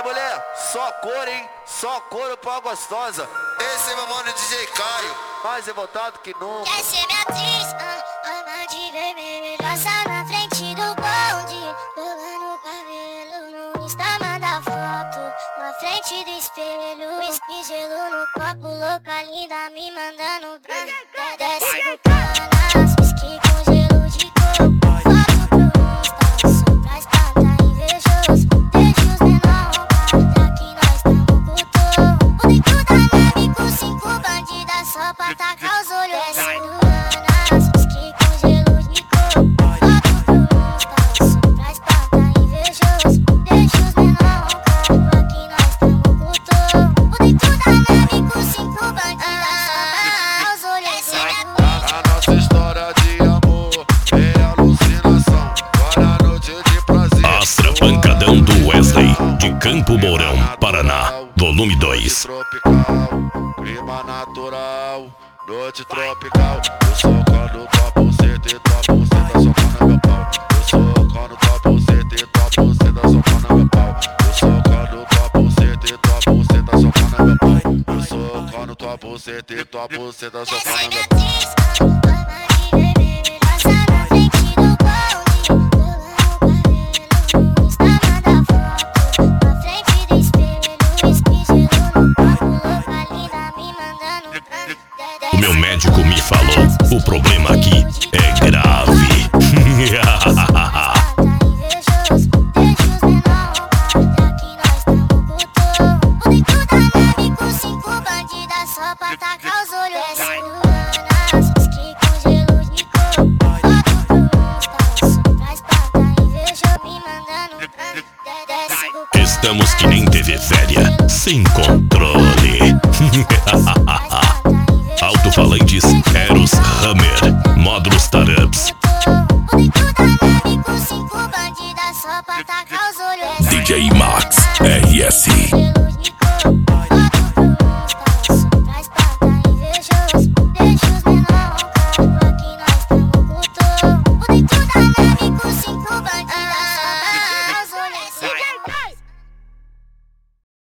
mulher, só cor, hein? Só couro pra gostosa. Esse é meu mano DJ Caio. Mais revoltado que nunca. Quer ser minha atriz? Ama de vermelho. Passa na frente do bonde, rolando o cabelo. No Insta manda foto, na frente do espelho. Whisky, gelo no copo, louca linda me mandando pra desce no canas. Whisky com gelo de coco, foto pro Insta, só pra espantar invejoso. Deixa os menor roubar, que nós tamo puto. O dentro da nave com 5 bandidas só pra tacar os olhos. Desce no canas, whisky com gelo de coco, foto pro Insta, só pra espantar invejoso. Deixa os menor roubar, que nós tamo puto. O dentro da nave com 5 bandidas só pra tacar os olhos. A nossa história de amor é alucinação. Agora a noite de prazer. Astra Pancadão do Wesley, de Campo Mourão, Paraná, volume 2. Tropical, clima natural, noite tropical. Eu socando tua buceta e tua buceta socando meu pau. Eu socando tua buceta e tua buceta socando meu pau. Eu socando tua buceta e tua buceta socando meu pau. Eu socando tua buceta e tua buceta socando meu pau. O meu médico me falou, o problema aqui é grave. Só pra tacar os olhos. Whisky com gelo de coco, foto pro Insta, só pra espantar invejoso. Me mandando desce do Estamos que nem TV velha, sem controle. Alto-falantes Eros Hammer, módulos Tarups. O dentro da nave com 5 bandidas só pra tacar os olhos. DJ Max RS.